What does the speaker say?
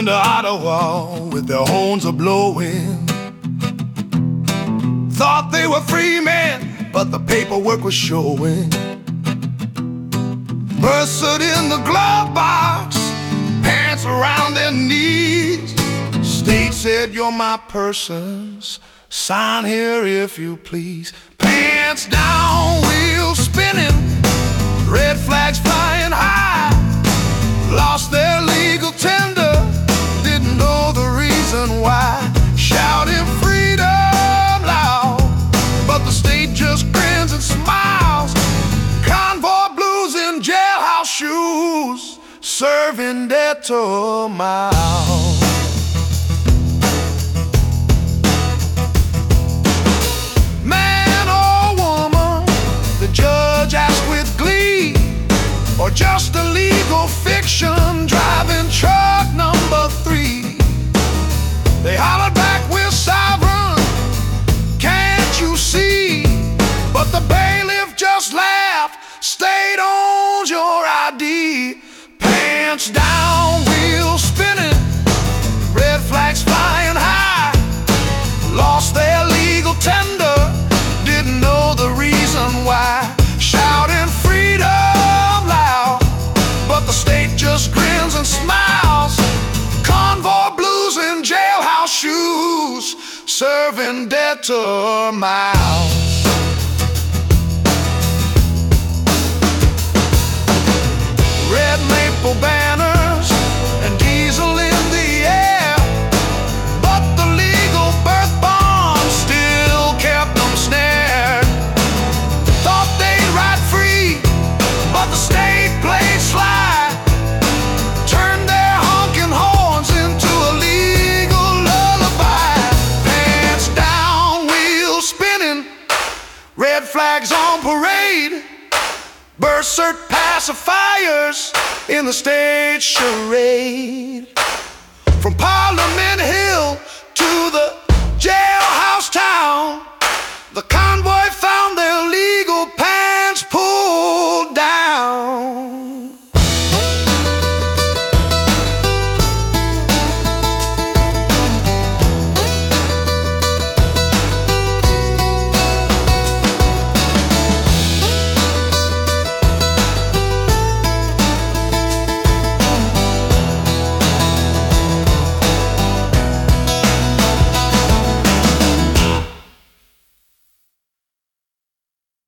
into Ottawa with their horns a-blowing. Thought they were free men, but the paperwork was showing. Bursted in the glove box, pants around their knees. State said, "You're my persons, sign here if you please." Pants down, wheels spinning, red flags flying high. Lost their legal tender, didn't know the reason why. Shouting freedom loud, but the state just grins and smiles. Convoy blues in jailhouse shoes, serving dead to a mile. Man or woman, the judge asked with glee, or just a legal fiction, driving truck number 3. They hollered back, "We're sovereign, can't you see?" But the bailiff just laughed, "State owns your ID." Pants down, wheels spinning, red flags flying high. Lost their legal tender, didn't know the reason why. Shouting freedom loud, but the state just grins and smiles. Convoy blues in jailhouse shoes, serving dead to a mile. Red maple banners and diesel in the air, but the legal birth bond still kept them snared. Thought they'd ride free, but the state played sly. Turned their honking horns into a legal lullaby. Pants down, wheels spinning, red flags on parade. Berserk pacifiers in the state charade. From Parliament Hill